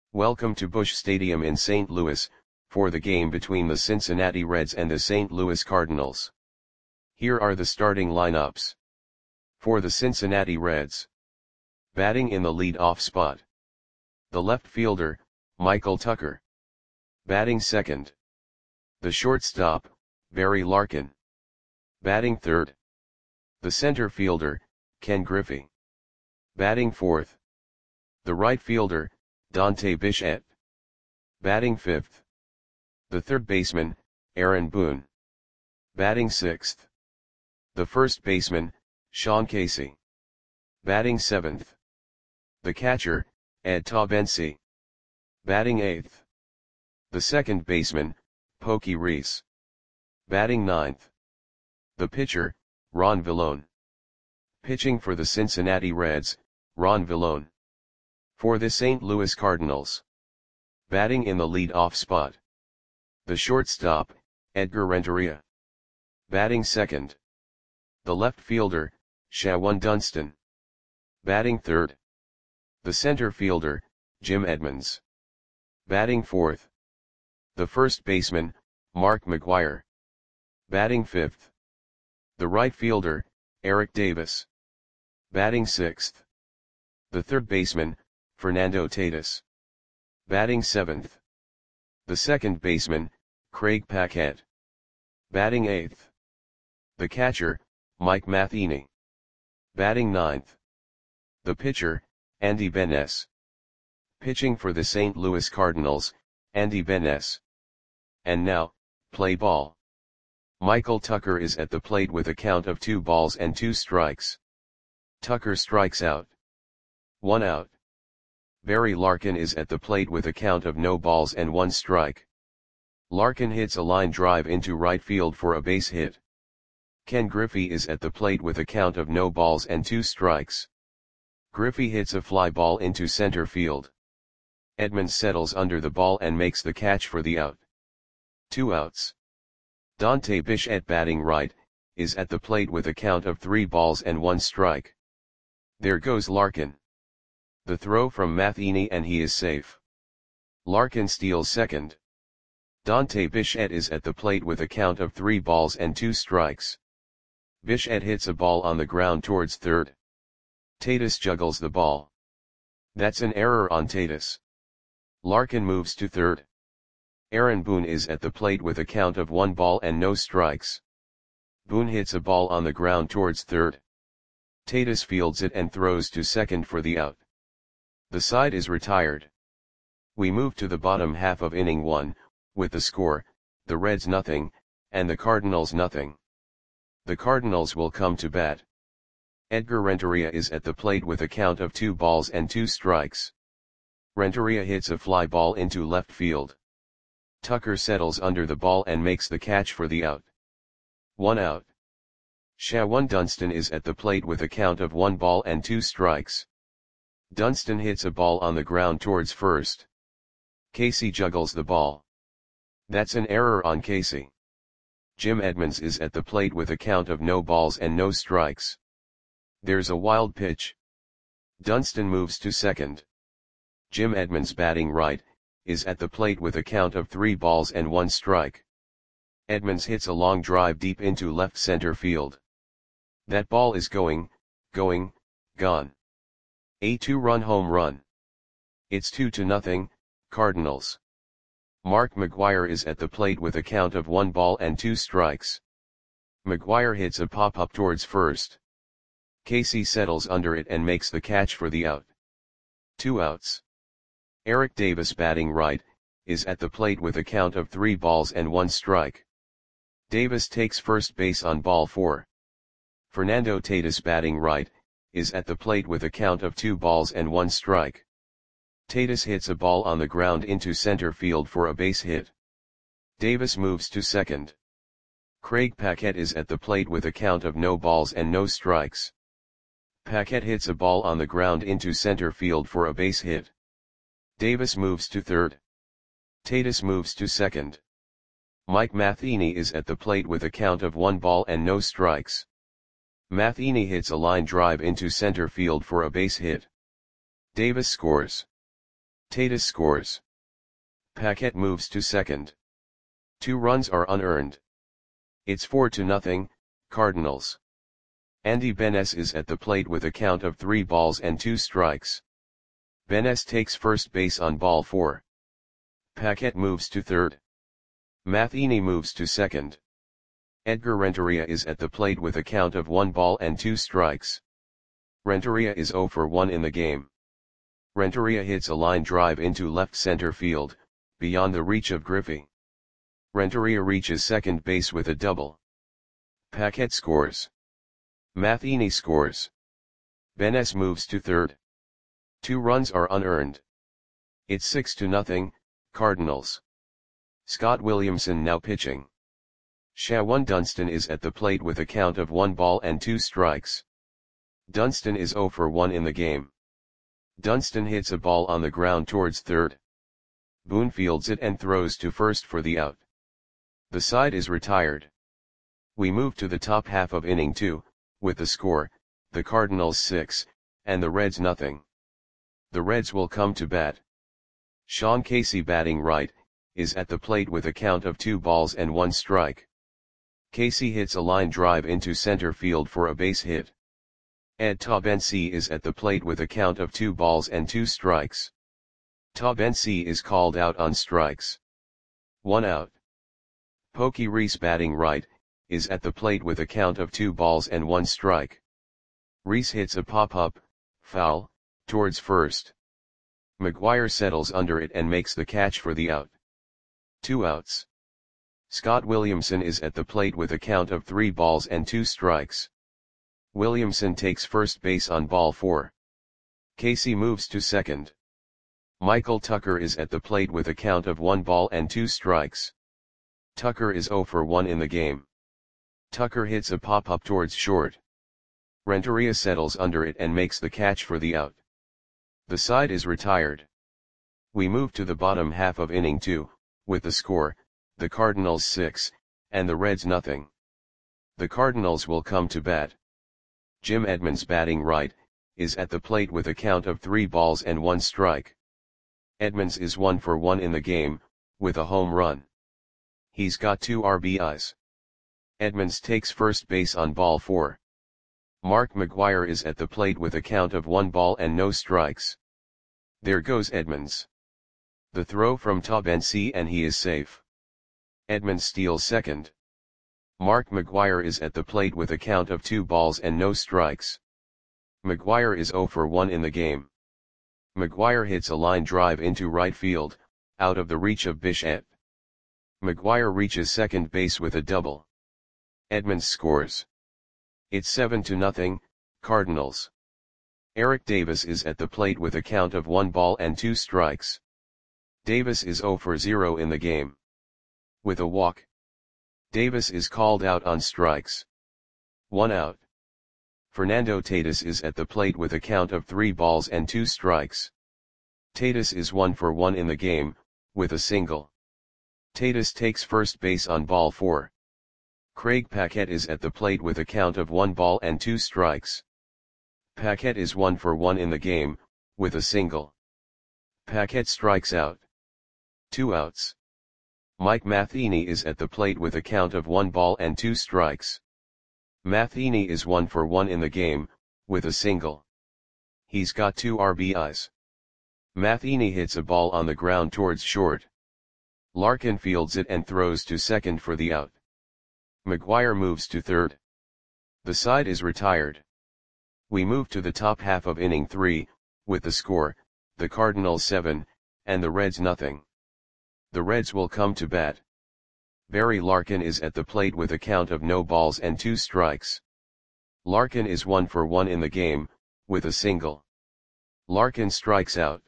Welcome to Busch Stadium in St. Louis, for the game between the Cincinnati Reds and the St. Louis Cardinals. Here are the starting lineups. For the Cincinnati Reds. Batting in the lead-off spot. The left fielder, Michael Tucker. Batting second. The shortstop, Barry Larkin. Batting third. The center fielder, Ken Griffey. Batting fourth. The right fielder, Dante Bichette. Batting fifth. The third baseman, Aaron Boone. Batting sixth. The first baseman, Sean Casey. Batting seventh. The catcher, Ed Taubensee. Batting eighth. The second baseman, Pokey Reese. Batting ninth. The pitcher, Ron Villone. Pitching for the Cincinnati Reds, Ron Villone. For the St. Louis Cardinals. Batting in the lead-off spot. The shortstop, Edgar Renteria. Batting second. The left fielder, Shawon Dunston. Batting third. The center fielder, Jim Edmonds. Batting fourth. The first baseman, Mark McGwire. Batting fifth. The right fielder, Eric Davis. Batting sixth. The third baseman, Fernando Tatis. Batting seventh. The second baseman, Craig Paquette. Batting eighth. The catcher, Mike Matheny. Batting ninth. The pitcher, Andy Benes. Pitching for the St. Louis Cardinals, Andy Benes. And now, play ball. Michael Tucker is at the plate with a count of 2 balls and 2 strikes. Tucker strikes out. 1 out. Barry Larkin is at the plate with a count of no balls and 1 strike. Larkin hits a line drive into right field for a base hit. Ken Griffey is at the plate with a count of no balls and 2 strikes. Griffey hits a fly ball into center field. Edmonds settles under the ball and makes the catch for the out. 2 outs. Dante Bichette, batting right, is at the plate with a count of 3 balls and 1 strike. There goes Larkin. The throw from Matheny and he is safe. Larkin steals second. Dante Bichette is at the plate with a count of 3 balls and 2 strikes. Bichette hits a ball on the ground towards third. Tatis juggles the ball. That's an error on Tatis. Larkin moves to third. Aaron Boone is at the plate with a count of 1 ball and no strikes. Boone hits a ball on the ground towards third. Tatis fields it and throws to second for the out. The side is retired. We move to the bottom half of inning 1, with the score, the Reds 0, and the Cardinals 0. The Cardinals will come to bat. Edgar Renteria is at the plate with a count of 2 balls and 2 strikes. Renteria hits a fly ball into left field. Tucker settles under the ball and makes the catch for the out. 1 out. Shawon Dunston is at the plate with a count of 1 ball and 2 strikes. Dunston hits a ball on the ground towards first. Casey juggles the ball. That's an error on Casey. Jim Edmonds is at the plate with a count of no balls and no strikes. There's a wild pitch. Dunston moves to second. Jim Edmonds, batting right, is at the plate with a count of 3 balls and 1 strike. Edmonds hits a long drive deep into left center field. That ball is gone. A 2-run home run. It's 2-0, Cardinals. Mark McGwire is at the plate with a count of 1 ball and 2 strikes. McGwire hits a pop-up towards first. Casey settles under it and makes the catch for the out. 2 outs. Eric Davis, batting right, is at the plate with a count of 3 balls and 1 strike. Davis takes first base on ball 4. Fernando Tatis, batting right, is at the plate with a count of 2 balls and 1 strike. Tatis hits a ball on the ground into center field for a base hit. Davis moves to second. Craig Paquette is at the plate with a count of no balls and no strikes. Paquette hits a ball on the ground into center field for a base hit. Davis moves to third. Tatis moves to second. Mike Matheny is at the plate with a count of 1 ball and no strikes. Matheny hits a line drive into center field for a base hit. Davis scores. Tatis scores. Paquette moves to second. 2 runs are unearned. It's 4-0, Cardinals. Andy Benes is at the plate with a count of 3 balls and 2 strikes. Benes takes first base on ball 4. Paquette moves to third. Matheny moves to second. Edgar Renteria is at the plate with a count of 1 ball and 2 strikes. Renteria is 0 for 1 in the game. Renteria hits a line drive into left center field, beyond the reach of Griffey. Renteria reaches second base with a double. Paquette scores. Matheny scores. Benes moves to third. 2 runs are unearned. It's 6-0, Cardinals. Scott Williamson now pitching. Shawon Dunston is at the plate with a count of 1 ball and 2 strikes. Dunston is 0 for 1 in the game. Dunston hits a ball on the ground towards third. Boone fields it and throws to first for the out. The side is retired. We move to the top half of inning 2, with the score, the Cardinals 6, and the Reds nothing. The Reds will come to bat. Sean Casey batting right, is at the plate with a count of 2 balls and 1 strike. Casey hits a line drive into center field for a base hit. Ed Taubensee is at the plate with a count of 2 balls and 2 strikes. Taubensee is called out on strikes. 1 out. Pokey Reese batting right, is at the plate with a count of 2 balls and 1 strike. Reese hits a pop-up, foul, towards first. McGuire settles under it and makes the catch for the out. 2 outs. Scott Williamson is at the plate with a count of 3 balls and 2 strikes. Williamson takes first base on ball 4. Casey moves to second. Michael Tucker is at the plate with a count of 1 ball and 2 strikes. Tucker is 0 for 1 in the game. Tucker hits a pop-up towards short. Renteria settles under it and makes the catch for the out. The side is retired. We move to the bottom half of inning 2, with the score, the Cardinals 6, and the Reds nothing. The Cardinals will come to bat. Jim Edmonds batting right, is at the plate with a count of 3 balls and 1 strike. Edmonds is 1 for 1 in the game, with a home run. He's got 2 RBIs. Edmonds takes first base on ball 4. Mark McGuire is at the plate with a count of 1 ball and no strikes. There goes Edmonds. The throw from Taubensee and he is safe. Edmonds steals second. Mark McGuire is at the plate with a count of 2 balls and no strikes. McGuire is 0 for 1 in the game. McGuire hits a line drive into right field, out of the reach of Bichette. McGuire reaches second base with a double. Edmonds scores. It's 7-0, Cardinals. Eric Davis is at the plate with a count of 1 ball and 2 strikes. Davis is 0 for 0 in the game. With a walk. Davis is called out on strikes. 1 out. Fernando Tatis is at the plate with a count of 3 balls and 2 strikes. Tatis is 1 for 1 in the game, with a single. Tatis takes first base on ball 4. Craig Paquette is at the plate with a count of 1 ball and 2 strikes. Paquette is 1 for 1 in the game, with a single. Paquette strikes out. 2 outs. Mike Matheny is at the plate with a count of 1 ball and 2 strikes. Matheny is 1 for 1 in the game, with a single. He's got 2 RBIs. Matheny hits a ball on the ground towards short. Larkin fields it and throws to second for the out. McGuire moves to third. The side is retired. We move to the top half of inning 3, with the score, the Cardinals 7, and the Reds nothing. The Reds will come to bat. Barry Larkin is at the plate with a count of no balls and 2 strikes. Larkin is 1 for 1 in the game, with a single. Larkin strikes out.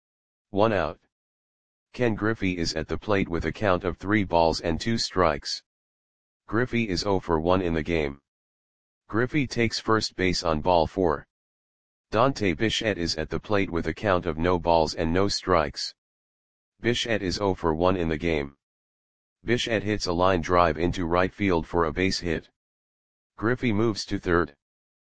1 out. Ken Griffey is at the plate with a count of 3 balls and 2 strikes. Griffey is 0 for 1 in the game. Griffey takes first base on ball 4. Dante Bichette is at the plate with a count of no balls and no strikes. Bichette is 0 for 1 in the game. Bichette hits a line drive into right field for a base hit. Griffey moves to third.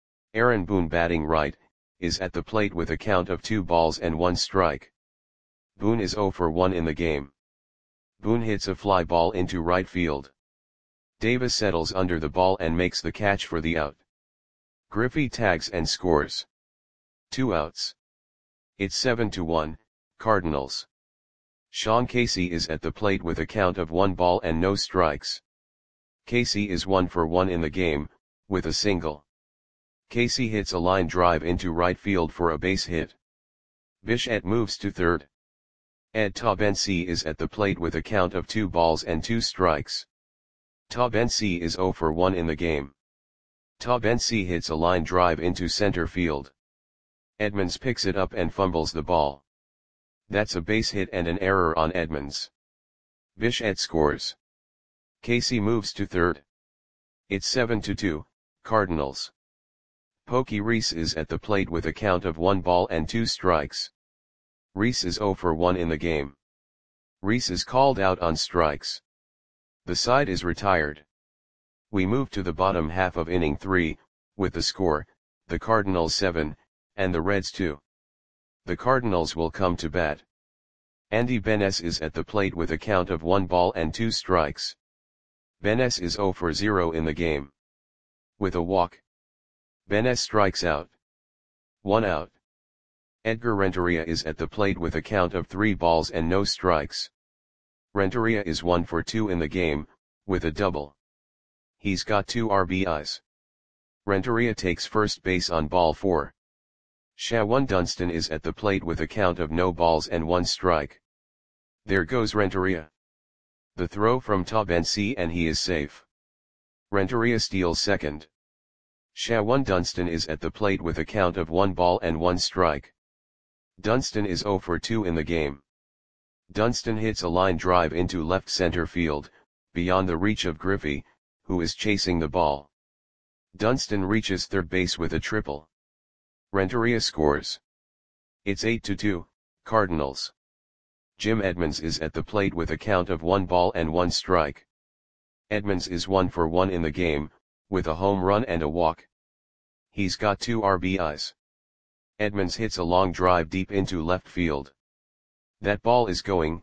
Aaron Boone batting right, is at the plate with a count of 2 balls and 1 strike. Boone is 0 for 1 in the game. Boone hits a fly ball into right field. Davis settles under the ball and makes the catch for the out. Griffey tags and scores. 2 outs. It's 7-1, Cardinals. Sean Casey is at the plate with a count of 1 ball and no strikes. Casey is 1 for 1 in the game, with a single. Casey hits a line drive into right field for a base hit. Bichette moves to third. Ed Taubensee is at the plate with a count of 2 balls and 2 strikes. Taubensee is 0 for 1 in the game. Taubensee hits a line drive into center field. Edmonds picks it up and fumbles the ball. That's a base hit and an error on Edmonds. Bichette scores. Casey moves to third. It's 7-2, Cardinals. Pokey Reese is at the plate with a count of 1 ball and 2 strikes. Reese is 0 for 1 in the game. Reese is called out on strikes. The side is retired. We move to the bottom half of inning 3, with the score, the Cardinals 7, and the Reds 2. The Cardinals will come to bat. Andy Benes is at the plate with a count of 1 ball and 2 strikes. Benes is 0 for 0 in the game. With a walk. Benes strikes out. 1 out. Edgar Renteria is at the plate with a count of 3 balls and no strikes. Renteria is 1 for 2 in the game, with a double. He's got 2 RBIs. Renteria takes first base on ball 4. Shawan Dunston is at the plate with a count of no balls and 1 strike. There goes Renteria. The throw from Taubensee and he is safe. Renteria steals second. Shawan Dunston is at the plate with a count of 1 ball and 1 strike. Dunston is 0 for 2 in the game. Dunston hits a line drive into left center field, beyond the reach of Griffey, who is chasing the ball. Dunston reaches third base with a triple. Renteria scores. It's 8-2, Cardinals. Jim Edmonds is at the plate with a count of 1 ball and 1 strike. Edmonds is 1 for 1 in the game, with a home run and a walk. He's got 2 RBIs. Edmonds hits a long drive deep into left field. That ball is gone.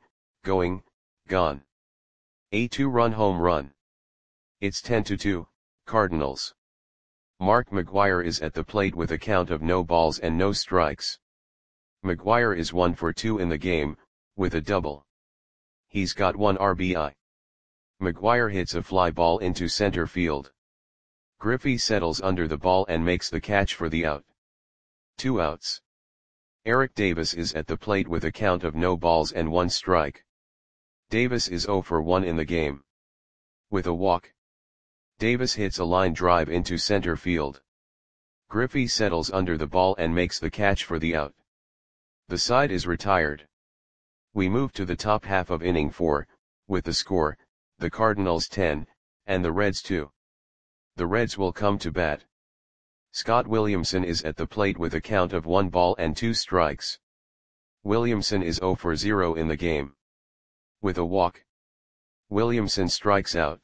A 2-run home run. It's 10-2, Cardinals. Mark McGwire is at the plate with a count of no balls and no strikes. McGwire is 1 for 2 in the game, with a double. He's got 1 RBI. McGwire hits a fly ball into center field. Griffey settles under the ball and makes the catch for the out. 2 outs. Eric Davis is at the plate with a count of no balls and 1 strike. Davis is 0 for 1 in the game. With a walk. Davis hits a line drive into center field. Griffey settles under the ball and makes the catch for the out. The side is retired. We move to the top half of inning 4, with the score, the Cardinals 10, and the Reds 2. The Reds will come to bat. Scott Williamson is at the plate with a count of 1 ball and 2 strikes. Williamson is 0 for 0 in the game. With a walk. Williamson strikes out.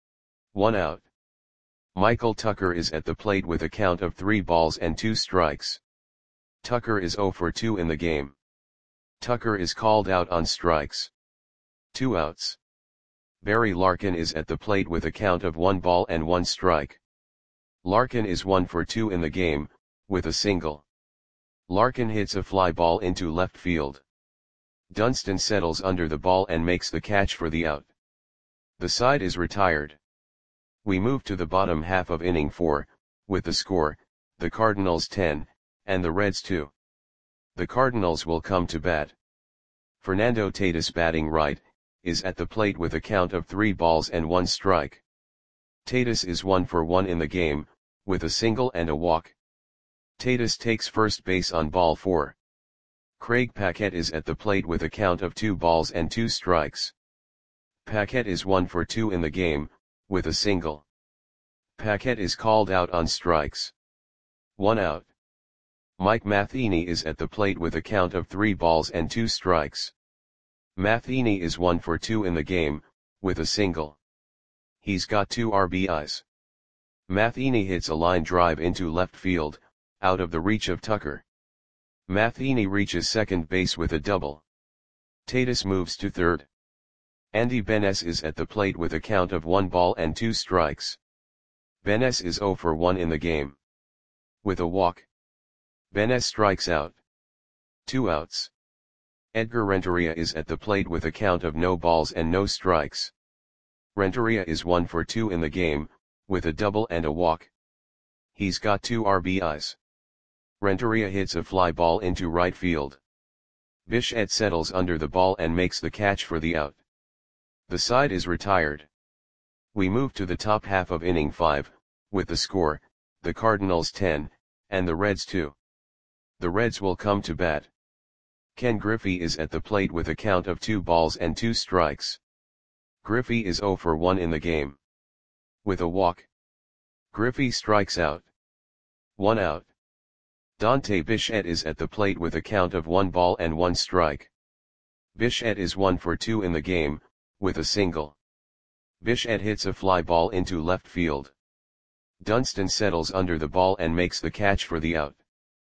1 out. Michael Tucker is at the plate with a count of 3 balls and 2 strikes. Tucker is 0 for 2 in the game. Tucker is called out on strikes. 2 outs. Barry Larkin is at the plate with a count of 1 ball and 1 strike. Larkin is 1 for 2 in the game, with a single. Larkin hits a fly ball into left field. Dunston settles under the ball and makes the catch for the out. The side is retired. We move to the bottom half of inning 4, with the score, the Cardinals 10, and the Reds 2. The Cardinals will come to bat. Fernando Tatis, batting right, is at the plate with a count of 3 balls and 1 strike. Tatis is 1 for 1 in the game, with a single and a walk. Tatis takes first base on ball 4. Craig Paquette is at the plate with a count of 2 balls and 2 strikes. Paquette is 1 for 2 in the game, with a single. Paquette is called out on strikes. 1 out. Mike Matheny is at the plate with a count of 3 balls and 2 strikes. Matheny is 1 for 2 in the game, with a single. He's got 2 RBIs. Matheny hits a line drive into left field, out of the reach of Tucker. Matheny reaches second base with a double. Tatis moves to third. Andy Benes is at the plate with a count of 1 ball and 2 strikes. Benes is 0 for 1 in the game. With a walk, Benes strikes out. 2 outs. Edgar Renteria is at the plate with a count of no balls and no strikes. Renteria is 1 for 2 in the game, with a double and a walk. He's got 2 RBIs. Renteria hits a fly ball into right field. Bichette settles under the ball and makes the catch for the out. The side is retired. We move to the top half of inning 5, with the score, the Cardinals 10, and the Reds 2. The Reds will come to bat. Ken Griffey is at the plate with a count of 2 balls and 2 strikes. Griffey is 0 for 1 in the game. With a walk, Griffey strikes out. 1 out. Dante Bichette is at the plate with a count of 1 ball and 1 strike. Bichette is 1 for 2 in the game, with a single. Bichette hits a fly ball into left field. Dunston settles under the ball and makes the catch for the out.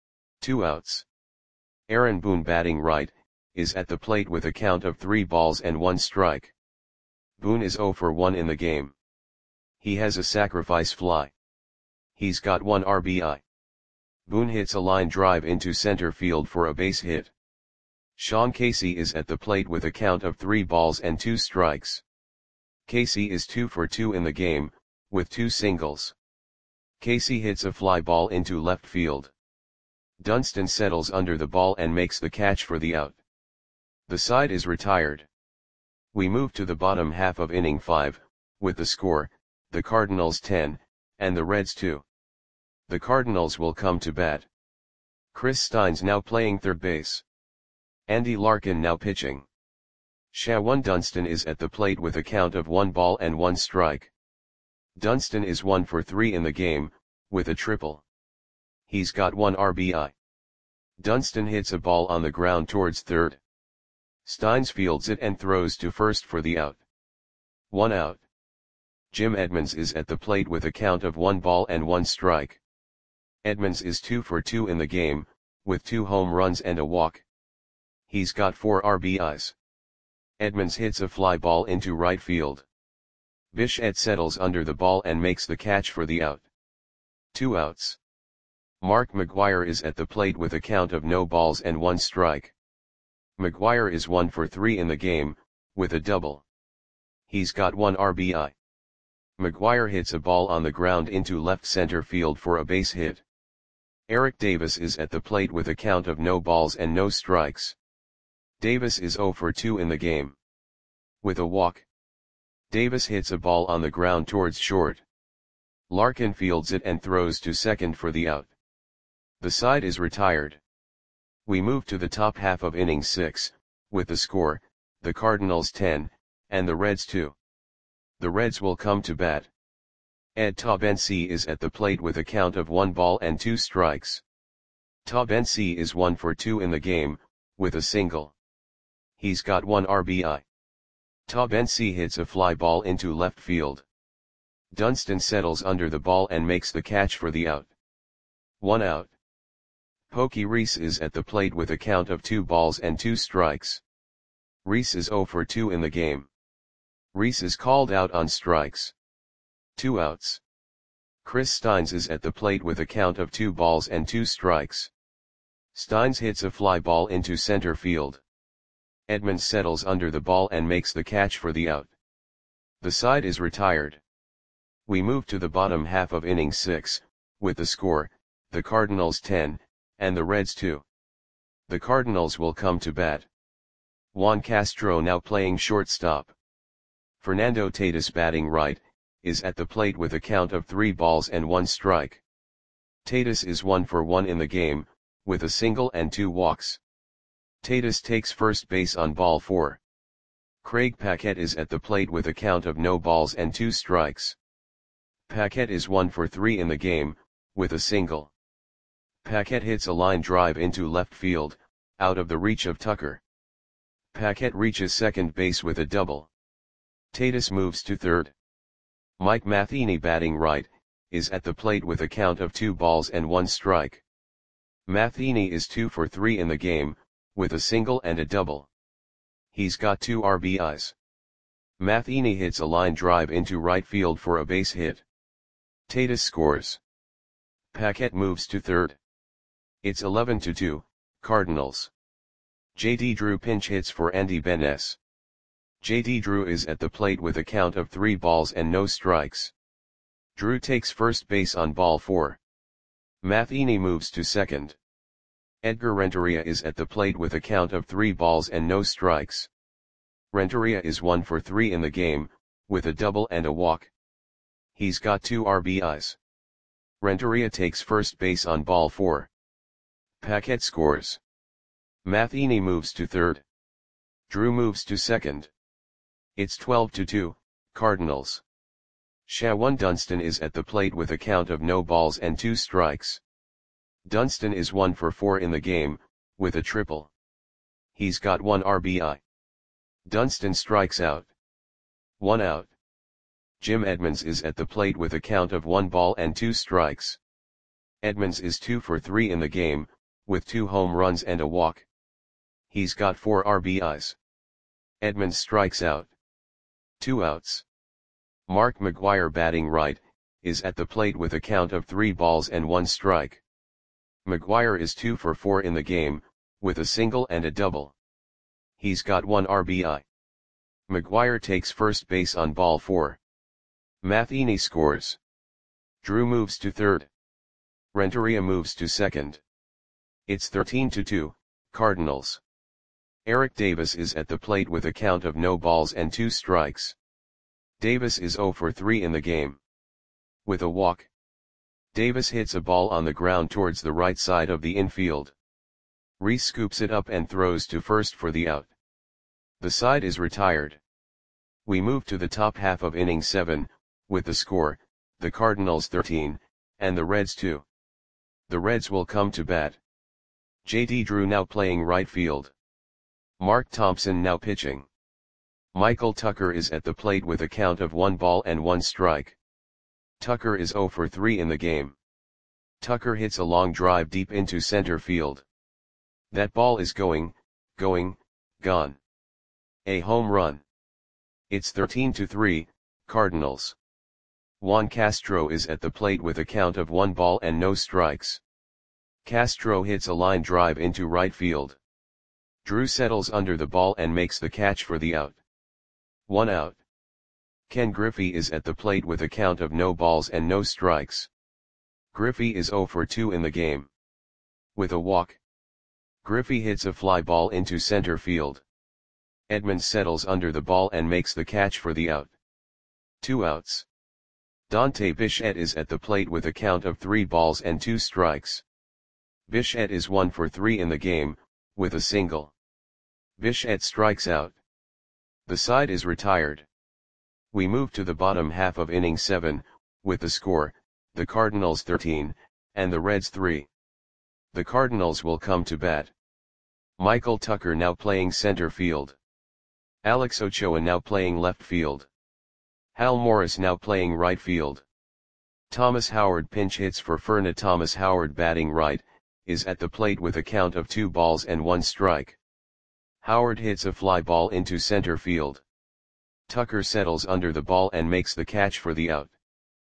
2 outs. Aaron Boone, batting right, is at the plate with a count of 3 balls and 1 strike. Boone is 0 for 1 in the game. He has a sacrifice fly. He's got 1 RBI. Boone hits a line drive into center field for a base hit. Sean Casey is at the plate with a count of 3 balls and 2 strikes. Casey is 2 for 2 in the game, with 2 singles. Casey hits a fly ball into left field. Dunston settles under the ball and makes the catch for the out. The side is retired. We move to the bottom half of inning 5, with the score, the Cardinals 10, and the Reds 2. The Cardinals will come to bat. Chris Steins now playing third base. Andy Larkin now pitching. Shawan Dunston is at the plate with a count of 1 ball and 1 strike. Dunston is 1 for 3 in the game, with a triple. He's got 1 RBI. Dunston hits a ball on the ground towards third. Steins fields it and throws to first for the out. 1 out. Jim Edmonds is at the plate with a count of 1 ball and 1 strike. Edmonds is 2 for 2 in the game, with 2 home runs and a walk. He's got 4 RBIs. Edmonds hits a fly ball into right field. Bichette settles under the ball and makes the catch for the out. 2 outs. Mark McGwire is at the plate with a count of no balls and 1 strike. McGwire is 1 for 3 in the game, with a double. He's got 1 RBI. McGwire hits a ball on the ground into left center field for a base hit. Eric Davis is at the plate with a count of no balls and no strikes. Davis is 0 for 2 in the game. With a walk, Davis hits a ball on the ground towards short. Larkin fields it and throws to second for the out. The side is retired. We move to the top half of inning 6, with the score, the Cardinals 10, and the Reds 2. The Reds will come to bat. Ed Taubensee is at the plate with a count of 1 ball and 2 strikes. Taubensee is 1 for 2 in the game, with a single. He's got 1 RBI. Taubensee hits a fly ball into left field. Dunston settles under the ball and makes the catch for the out. 1 out. Pokey Reese is at the plate with a count of 2 balls and 2 strikes. Reese is 0 for 2 in the game. Reese is called out on strikes. 2 outs. Chris Steins is at the plate with a count of 2 balls and 2 strikes. Steins hits a fly ball into center field. Edmonds settles under the ball and makes the catch for the out. The side is retired. We move to the bottom half of inning 6, with the score, the Cardinals 10, and the Reds 2. The Cardinals will come to bat. Juan Castro now playing shortstop. Fernando Tatis, batting right, is at the plate with a count of 3 balls and 1 strike. Tatis is 1 for 1 in the game, with a single and 2 walks. Tatis takes first base on ball 4. Craig Paquette is at the plate with a count of no balls and 2 strikes. Paquette is 1 for 3 in the game, with a single. Paquette hits a line drive into left field, out of the reach of Tucker. Paquette reaches second base with a double. Tatis moves to third. Mike Matheny, batting right, is at the plate with a count of 2 balls and 1 strike. Matheny is 2 for 3 in the game, with a single and a double. He's got 2 RBIs. Matheny hits a line drive into right field for a base hit. Tatis scores. Paquette moves to third. It's 11-2, Cardinals. J.D. Drew pinch hits for Andy Benes. J.D. Drew is at the plate with a count of 3 balls and no strikes. Drew takes first base on ball 4. Matheny moves to second. Edgar Renteria is at the plate with a count of 3 balls and no strikes. Renteria is 1 for 3 in the game, with a double and a walk. He's got 2 RBIs. Renteria takes first base on ball 4. Paquette scores. Matheny moves to third. Drew moves to second. It's 12-2, Cardinals. Shawan Dunston is at the plate with a count of no balls and 2 strikes. Dunston is 1 for 4 in the game, with a triple. He's got 1 RBI. Dunston strikes out. 1 out. Jim Edmonds is at the plate with a count of 1 ball and 2 strikes. Edmonds is 2 for 3 in the game, with 2 home runs and a walk. He's got 4 RBIs. Edmonds strikes out. 2 outs. Mark McGwire, batting right, is at the plate with a count of 3 balls and 1 strike. McGwire is 2 for 4 in the game, with a single and a double. He's got 1 RBI. McGwire takes first base on ball 4. Matheny scores. Drew moves to third. Renteria moves to second. It's 13-2, Cardinals. Eric Davis is at the plate with a count of no balls and 2 strikes. Davis is 0 for 3 in the game. With a walk. Davis hits a ball on the ground towards the right side of the infield. Reese scoops it up and throws to first for the out. The side is retired. We move to the top half of inning 7, with the score, the Cardinals 13, and the Reds 2. The Reds will come to bat. J.D. Drew now playing right field. Mark Thompson now pitching. Michael Tucker is at the plate with a count of 1 ball and 1 strike. Tucker is 0 for 3 in the game. Tucker hits a long drive deep into center field. That ball is gone. A home run. It's 13-3, Cardinals. Juan Castro is at the plate with a count of 1 ball and no strikes. Castro hits a line drive into right field. Drew settles under the ball and makes the catch for the out. 1 out. Ken Griffey is at the plate with a count of no balls and no strikes. Griffey is 0 for 2 in the game. With a walk. Griffey hits a fly ball into center field. Edmonds settles under the ball and makes the catch for the out. 2 outs. Dante Bichette is at the plate with a count of 3 balls and 2 strikes. Bichette is 1 for 3 in the game, with a single. Bichette strikes out. The side is retired. We move to the bottom half of inning 7, with the score, the Cardinals 13, and the Reds 3. The Cardinals will come to bat. Michael Tucker now playing center field. Alex Ochoa now playing left field. Hal Morris now playing right field. Thomas Howard pinch hits for Ferna. Thomas Howard, batting right, is at the plate with a count of 2 balls and 1 strike. Howard hits a fly ball into center field. Tucker settles under the ball and makes the catch for the out.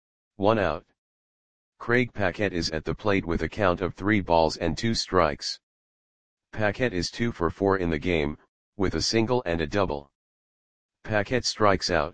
1 out. Craig Paquette is at the plate with a count of 3 balls and 2 strikes. Paquette is 2 for 4 in the game, with a single and a double. Paquette strikes out.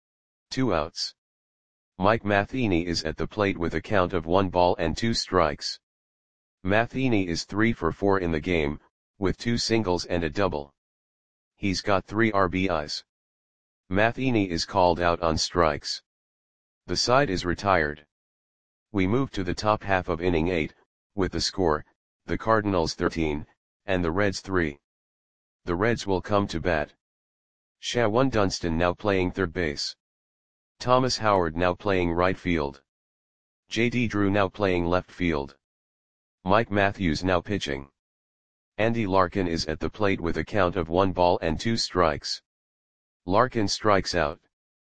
2 outs. Mike Matheny is at the plate with a count of 1 ball and 2 strikes. Matheny is 3 for 4 in the game, with 2 singles and a double. He's got 3 RBIs. Matheny is called out on strikes. The side is retired. We move to the top half of inning 8, with the score, the Cardinals 13, and the Reds 3. The Reds will come to bat. Shawan Dunston now playing third base. Thomas Howard now playing right field. J.D. Drew now playing left field. Mike Matthews now pitching. Andy Larkin is at the plate with a count of 1 ball and 2 strikes. Larkin strikes out.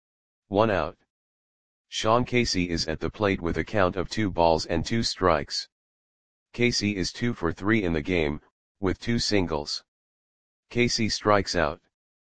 1 out. Sean Casey is at the plate with a count of 2 balls and 2 strikes. Casey is 2 for 3 in the game, with 2 singles. Casey strikes out.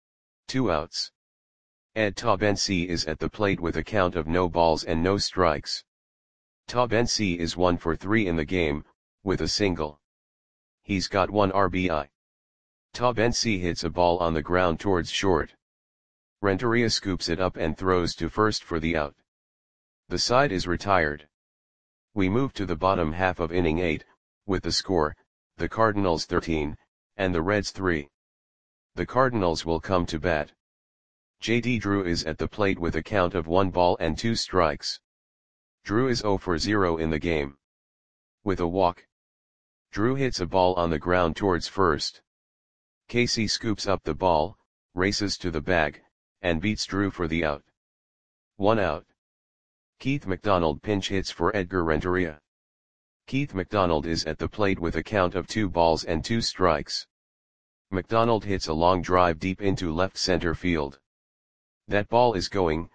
2 outs. Ed Taubensee is at the plate with a count of no balls and no strikes. Taubensee is 1 for 3 in the game, with a single. He's got 1 RBI. Taubensee hits a ball on the ground towards short. Renteria scoops it up and throws to first for the out. The side is retired. We move to the bottom half of inning 8, with the score, the Cardinals 13, and the Reds 3. The Cardinals will come to bat. J.D. Drew is at the plate with a count of 1 ball and 2 strikes. Drew is 0 for 0 in the game. With a walk. Drew hits a ball on the ground towards first. Casey scoops up the ball, races to the bag, and beats Drew for the out. 1 out. Keith McDonald pinch hits for Edgar Renteria. Keith McDonald is at the plate with a count of 2 balls and 2 strikes. McDonald hits a long drive deep into left center field. That ball is gone.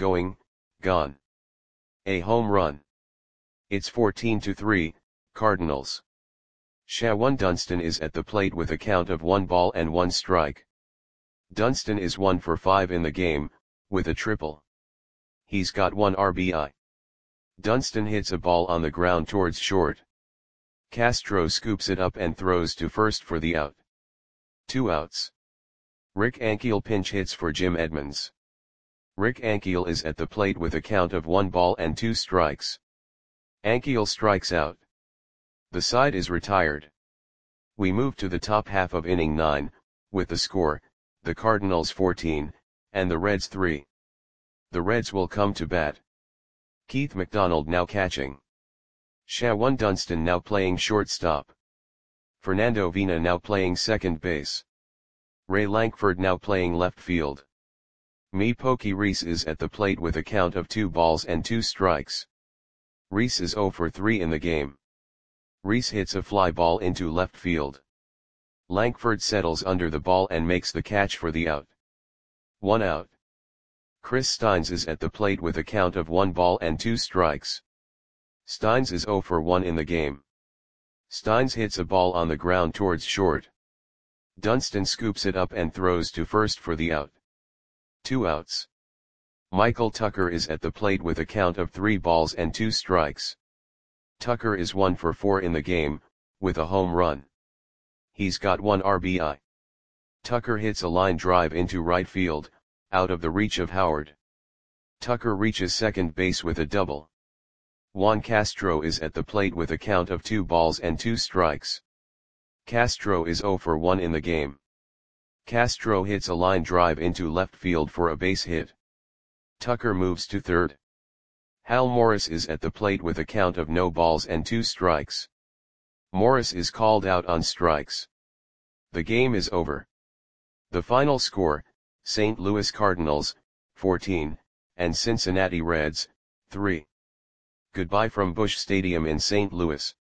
A home run. It's 14-3, Cardinals. Shawan Dunston is at the plate with a count of 1 ball and 1 strike. Dunston is 1 for 5 in the game, with a triple. He's got 1 RBI. Dunston hits a ball on the ground towards short. Castro scoops it up and throws to first for the out. 2 outs. Rick Ankiel pinch hits for Jim Edmonds. Rick Ankiel is at the plate with a count of 1 ball and 2 strikes. Ankiel strikes out. The side is retired. We move to the top half of inning 9, with the score, the Cardinals 14, and the Reds 3. The Reds will come to bat. Keith McDonald now catching. Shawan Dunston now playing shortstop. Fernando Vina now playing second base. Ray Lankford now playing left field. Pokey Reese is at the plate with a count of 2 balls and 2 strikes. Reese is 0 for 3 in the game. Reese hits a fly ball into left field. Lankford settles under the ball and makes the catch for the out. 1 out. Chris Steins is at the plate with a count of 1 ball and 2 strikes. Steins is 0 for 1 in the game. Steins hits a ball on the ground towards short. Dunston scoops it up and throws to first for the out. 2 outs. Michael Tucker is at the plate with a count of 3 balls and 2 strikes. Tucker is 1 for 4 in the game, with a home run. He's got 1 RBI. Tucker hits a line drive into right field, out of the reach of Howard. Tucker reaches second base with a double. Juan Castro is at the plate with a count of 2 balls and 2 strikes. Castro is 0 for 1 in the game. Castro hits a line drive into left field for a base hit. Tucker moves to third. Hal Morris is at the plate with a count of no balls and 2 strikes. Morris is called out on strikes. The game is over. The final score, St. Louis Cardinals, 14, and Cincinnati Reds, 3. Goodbye from Busch Stadium in St. Louis.